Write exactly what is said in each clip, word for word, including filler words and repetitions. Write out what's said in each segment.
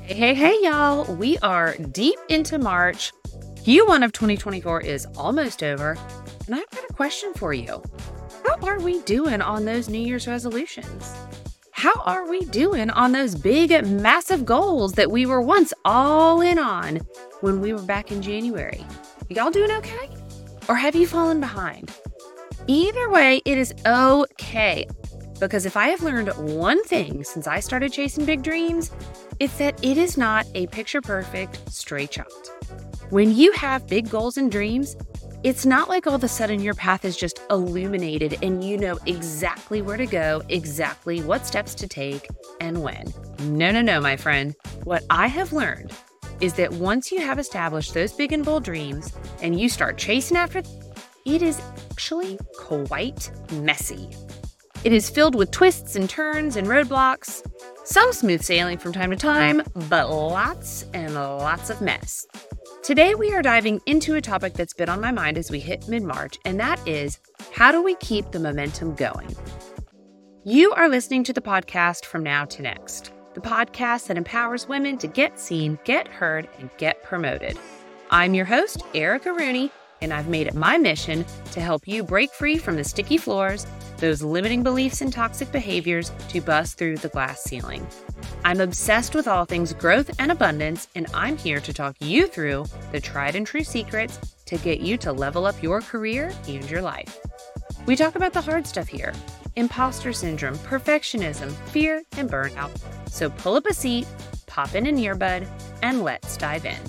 Hey, hey, hey, y'all. We are deep into March. Q one of twenty twenty-four is almost over. And I've got a question for you. How are we doing on those New Year's resolutions? How are we doing on those big, massive goals that we were once all in on when we were back in January? Y'all doing okay? Or have you fallen behind? Either way, it is okay. Because if I have learned one thing since I started chasing big dreams, it's that it is not a picture-perfect straight shot. When you have big goals and dreams, it's not like all of a sudden your path is just illuminated and you know exactly where to go, exactly what steps to take, and when. No, no, no, my friend. What I have learned is that once you have established those big and bold dreams and you start chasing after them, it is actually quite messy. It is filled with twists and turns and roadblocks, some smooth sailing from time to time, but lots and lots of mess. Today, we are diving into a topic that's been on my mind as we hit mid-March, and that is, how do we keep the momentum going? You are listening to the podcast From Now to Next, the podcast that empowers women to get seen, get heard, and get promoted. I'm your host, Erica Rooney, and I've made it my mission to help you break free from the sticky floors, those limiting beliefs and toxic behaviors to bust through the glass ceiling. I'm obsessed with all things growth and abundance, and I'm here to talk you through the tried and true secrets to get you to level up your career and your life. We talk about the hard stuff here: imposter syndrome, perfectionism, fear, and burnout. So pull up a seat, pop in an earbud, and let's dive in.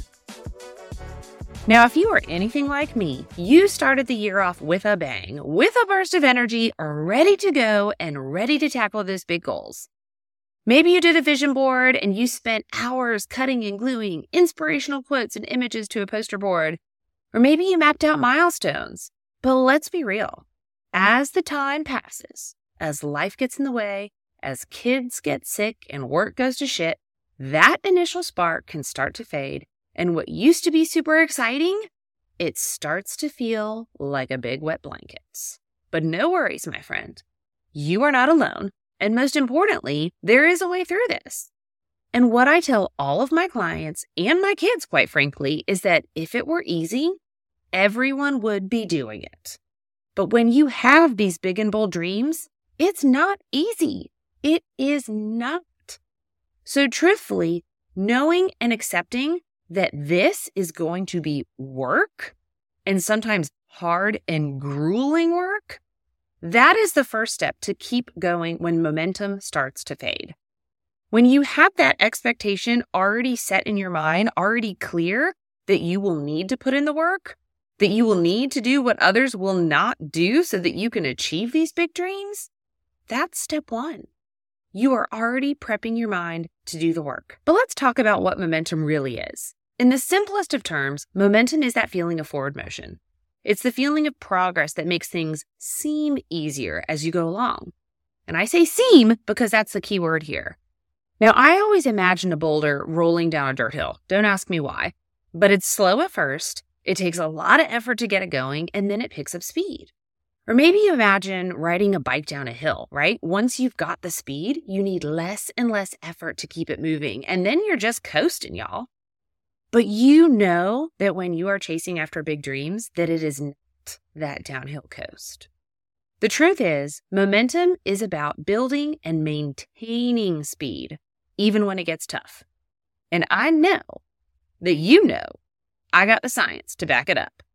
Now, if you are anything like me, you started the year off with a bang, with a burst of energy, ready to go and ready to tackle those big goals. Maybe you did a vision board and you spent hours cutting and gluing inspirational quotes and images to a poster board. Or maybe you mapped out milestones. But let's be real. As the time passes, as life gets in the way, as kids get sick and work goes to shit, that initial spark can start to fade. And what used to be super exciting, it starts to feel like a big wet blanket. But no worries, my friend. You are not alone. And most importantly, there is a way through this. And what I tell all of my clients and my kids, quite frankly, is that if it were easy, everyone would be doing it. But when you have these big and bold dreams, it's not easy. It is not. So truthfully, knowing and accepting that this is going to be work, and sometimes hard and grueling work, that is the first step to keep going when momentum starts to fade. When you have that expectation already set in your mind, already clear that you will need to put in the work, that you will need to do what others will not do so that you can achieve these big dreams, that's step one. You are already prepping your mind to do the work. But let's talk about what momentum really is. In the simplest of terms, momentum is that feeling of forward motion. It's the feeling of progress that makes things seem easier as you go along. And I say seem because that's the key word here. Now, I always imagine a boulder rolling down a dirt hill. Don't ask me why. But it's slow at first, it takes a lot of effort to get it going, and then it picks up speed. Or maybe you imagine riding a bike down a hill, right? Once you've got the speed, you need less and less effort to keep it moving, and then you're just coasting, y'all. But you know that when you are chasing after big dreams, that it is not that downhill coast. The truth is, momentum is about building and maintaining speed, even when it gets tough. And I know that you know I got the science to back it up.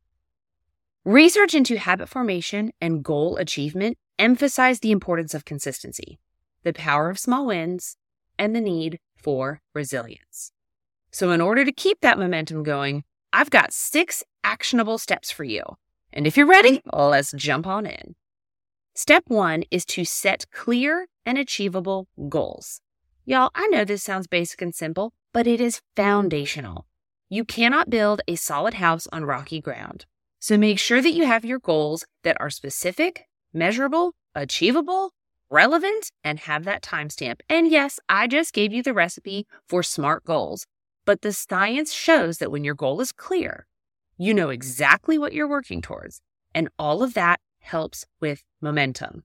Research into habit formation and goal achievement emphasize the importance of consistency, the power of small wins, and the need for resilience. So in order to keep that momentum going, I've got six actionable steps for you. And if you're ready, let's jump on in. Step one is to set clear and achievable goals. Y'all, I know this sounds basic and simple, but it is foundational. You cannot build a solid house on rocky ground. So make sure that you have your goals that are specific, measurable, achievable, relevant, and have that timestamp. And yes, I just gave you the recipe for SMART goals. But the science shows that when your goal is clear, you know exactly what you're working towards, and all of that helps with momentum.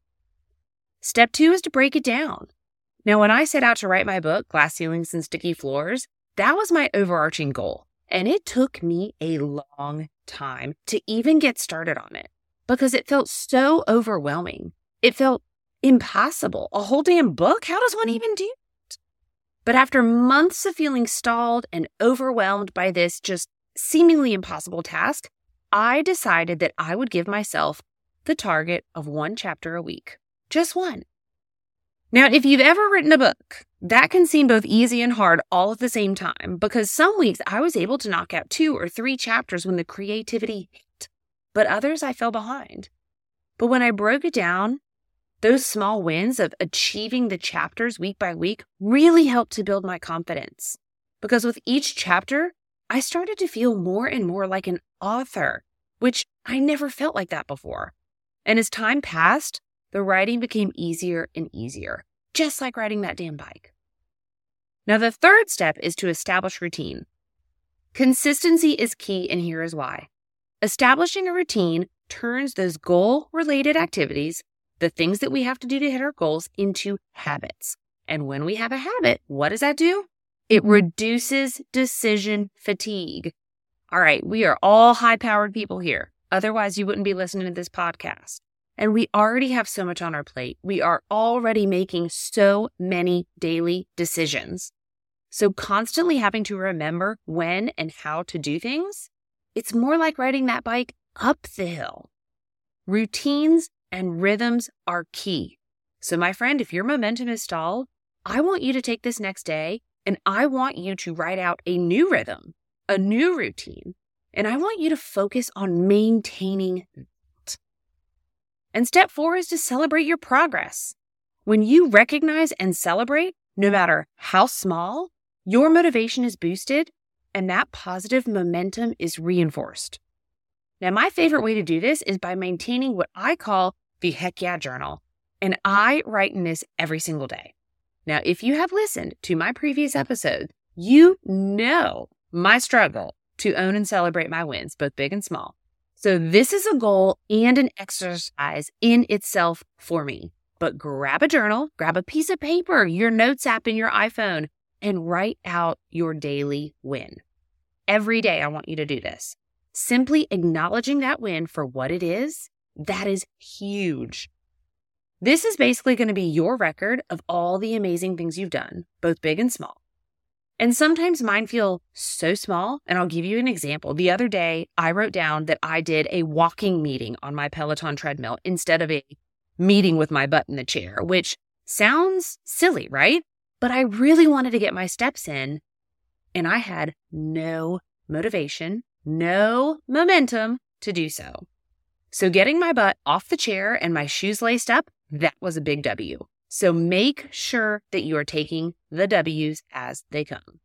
Step two is to break it down. Now, when I set out to write my book, Glass Ceilings and Sticky Floors, That was my overarching goal. And it took me a long time to even get started on it because it felt so overwhelming. It felt impossible. A whole damn book? How does one even do it? But after months of feeling stalled and overwhelmed by this just seemingly impossible task, I decided that I would give myself the target of one chapter a week. Just one. Now, if you've ever written a book, that can seem both easy and hard all at the same time because some weeks I was able to knock out two or three chapters when the creativity hit, but others I fell behind. But when I broke it down, those small wins of achieving the chapters week by week really helped to build my confidence because with each chapter, I started to feel more and more like an author, which I never felt like that before. And as time passed, the writing became easier and easier, just like riding that damn bike. Now, the third step is to establish routine. Consistency is key, and here is why. Establishing a routine turns those goal-related activities, the things that we have to do to hit our goals, into habits. And when we have a habit, what does that do? It reduces decision fatigue. All right, we are all high-powered people here. Otherwise, you wouldn't be listening to this podcast. And we already have so much on our plate. We are already making so many daily decisions. So constantly having to remember when and how to do things, it's more like riding that bike up the hill. Routines and rhythms are key. So my friend, if your momentum is stalled, I want you to take this next day and I want you to write out a new rhythm, a new routine, and I want you to focus on maintaining it. And step four is to celebrate your progress. When you recognize and celebrate, no matter how small, your motivation is boosted and that positive momentum is reinforced. Now, my favorite way to do this is by maintaining what I call the Heck Yeah Journal. And I write in this every single day. Now, if you have listened to my previous episodes, you know my struggle to own and celebrate my wins, both big and small. So this is a goal and an exercise in itself for me. But grab a journal, grab a piece of paper, your notes app in your iPhone, and write out your daily win. Every day I want you to do this. Simply acknowledging that win for what it is, that is huge. This is basically going to be your record of all the amazing things you've done, both big and small. And sometimes mine feel so small, and I'll give you an example. The other day, I wrote down that I did a walking meeting on my Peloton treadmill instead of a meeting with my butt in the chair, which sounds silly, right? But I really wanted to get my steps in, and I had no motivation, no momentum to do so. So getting my butt off the chair and my shoes laced up, that was a big W. So make sure that you are taking the W's as they come.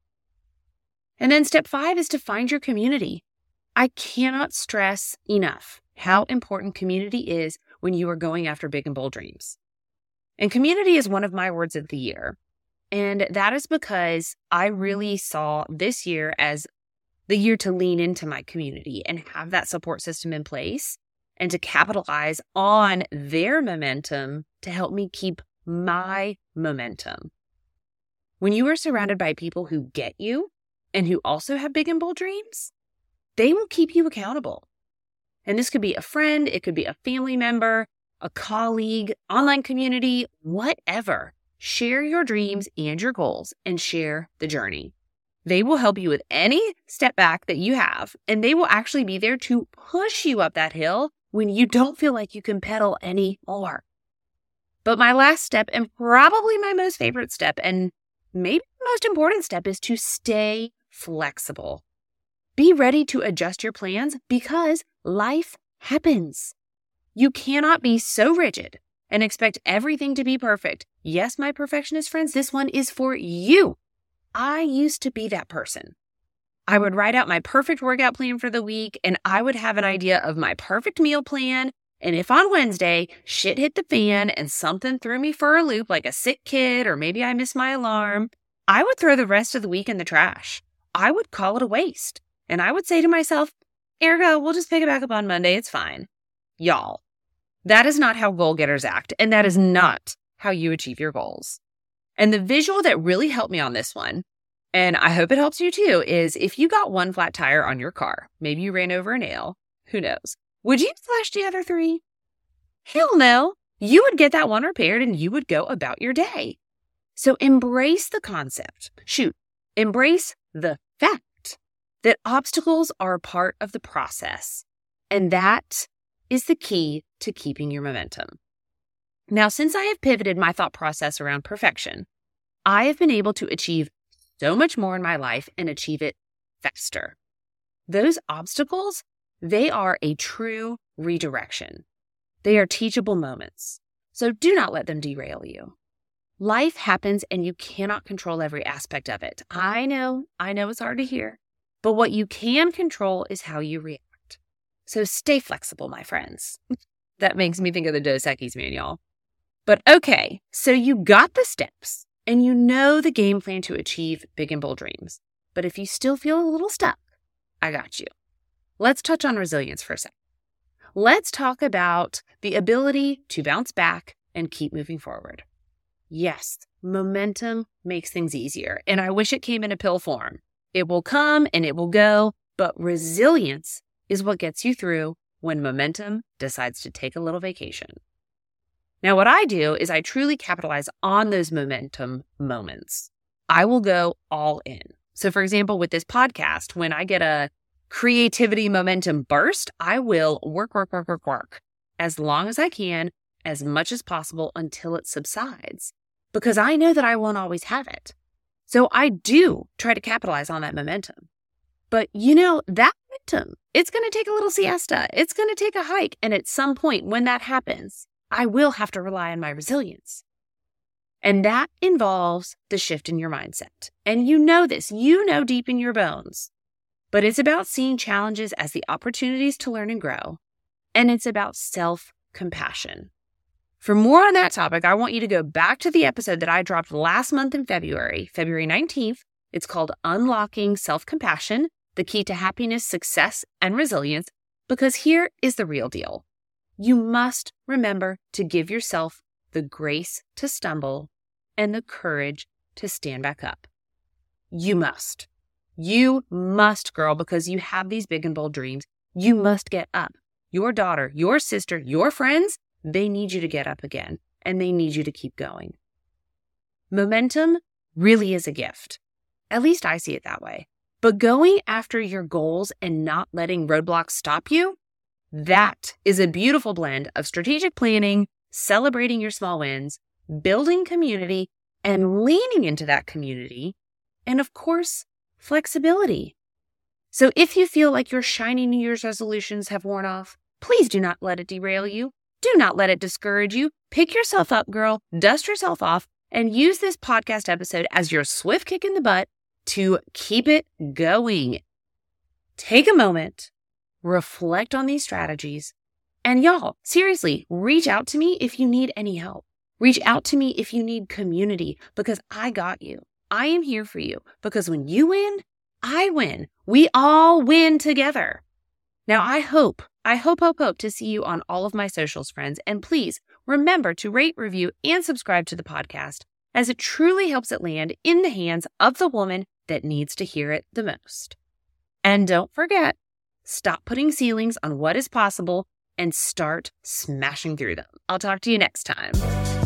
And then step five is to find your community. I cannot stress enough how important community is when you are going after big and bold dreams. And community is one of my words of the year. And that is because I really saw this year as the year to lean into my community and have that support system in place and to capitalize on their momentum to help me keep my momentum. When you are surrounded by people who get you and who also have big and bold dreams, they will keep you accountable. And this could be a friend, it could be a family member, a colleague, online community, whatever. Share your dreams and your goals and share the journey. They will help you with any step back that you have, and they will actually be there to push you up that hill when you don't feel like you can pedal anymore. But my last step, and probably my most favorite step, and maybe the most important step, is to stay flexible. Be ready to adjust your plans because life happens. You cannot be so rigid and expect everything to be perfect. Yes, my perfectionist friends, this one is for you. I used to be that person. I would write out my perfect workout plan for the week, and I would have an idea of my perfect meal plan. And if on Wednesday, shit hit the fan and something threw me for a loop, like a sick kid, or maybe I missed my alarm, I would throw the rest of the week in the trash. I would call it a waste. And I would say to myself, Erica, we'll just pick it back up on Monday. It's fine. Y'all, that is not how goal getters act. And that is not how you achieve your goals. And the visual that really helped me on this one and I hope it helps you too, is if you got one flat tire on your car, maybe you ran over a nail, who knows? Would you slash the other three? Hell no. You would get that one repaired and you would go about your day. So embrace the concept. Shoot, embrace the fact that obstacles are a part of the process. And that is the key to keeping your momentum. Now, since I have pivoted my thought process around perfection, I have been able to achieve so much more in my life and achieve it faster. Those obstacles, they are a true redirection. They are teachable moments. So do not let them derail you. Life happens and you cannot control every aspect of it. I know, I know it's hard to hear, but what you can control is how you react. So stay flexible, my friends. That makes me think of the Dos Equis man, y'all. But okay, so you got the steps and you know the game plan to achieve big and bold dreams. But if you still feel a little stuck, I got you. Let's touch on resilience for a second. Let's talk about the ability to bounce back and keep moving forward. Yes, momentum makes things easier, and I wish it came in a pill form. It will come and it will go, but resilience is what gets you through when momentum decides to take a little vacation. Now, what I do is I truly capitalize on those momentum moments. I will go all in. So, for example, with this podcast, when I get a creativity momentum burst, I will work, work, work, work, work as long as I can, as much as possible until it subsides, because I know that I won't always have it. So I do try to capitalize on that momentum. But you know, that momentum, it's going to take a little siesta. It's going to take a hike. And at some point when that happens, I will have to rely on my resilience. And that involves the shift in your mindset. And you know this, you know deep in your bones. But it's about seeing challenges as the opportunities to learn and grow. And it's about self-compassion. For more on that topic, I want you to go back to the episode that I dropped last month in February, February nineteenth. It's called Unlocking Self-Compassion, the Key to Happiness, Success, and Resilience, because here is the real deal. You must remember to give yourself the grace to stumble and the courage to stand back up. You must. You must, girl, because you have these big and bold dreams. You must get up. Your daughter, your sister, your friends, they need you to get up again, and they need you to keep going. Momentum really is a gift. At least I see it that way. But going after your goals and not letting roadblocks stop you, that is a beautiful blend of strategic planning, celebrating your small wins, building community, and leaning into that community, and of course, flexibility. So if you feel like your shiny New Year's resolutions have worn off, please do not let it derail you. Do not let it discourage you. Pick yourself up, girl, dust yourself off, and use this podcast episode as your swift kick in the butt to keep it going. Take a moment, reflect on these strategies, and y'all, seriously, reach out to me if you need any help. Reach out to me if you need community, because I got you. I am here for you, because when you win, I win. We all win together. Now, I hope, I hope, hope, hope to see you on all of my socials, friends. And please remember to rate, review, and subscribe to the podcast, as it truly helps it land in the hands of the woman that needs to hear it the most. And don't forget, stop putting ceilings on what is possible and start smashing through them. I'll talk to you next time.